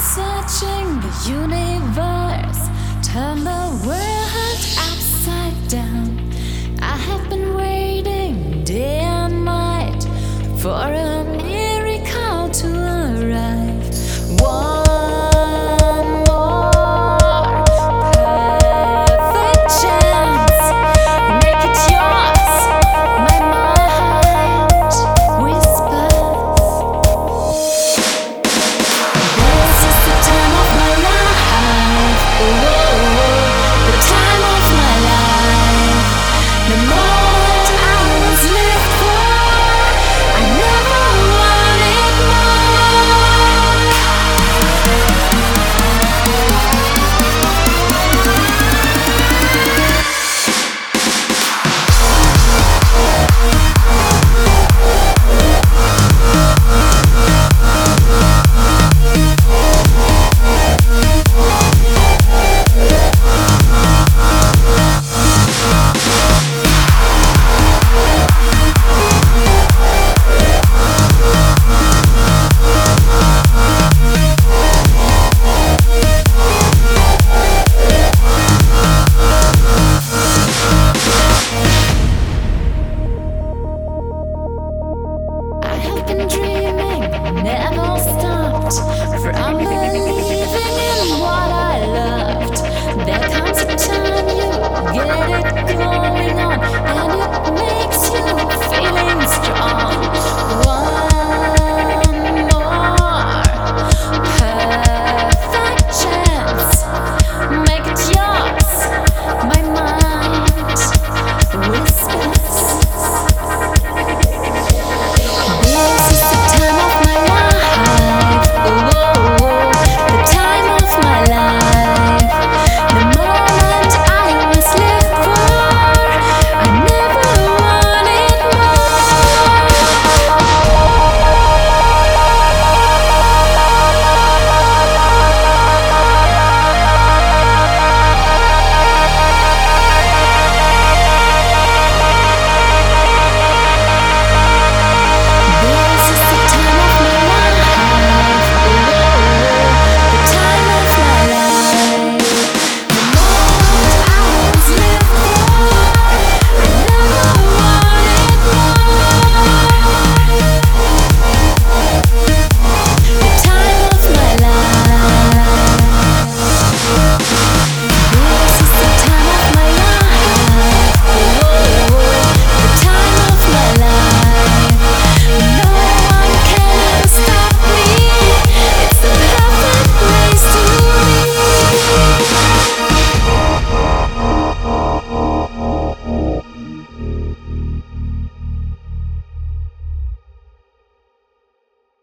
Searching the universe, turn the world upside down. I have been waiting day and night for a miracle to arrive. One more perfect chance, make it yours. My mind whispers, this is the time of my life. Oh, the time of my life. The moment I was lived for, I never wanted more. I have been dreaming, never stopped from believing in what I loved. There comes a time you get it going on, and it makes you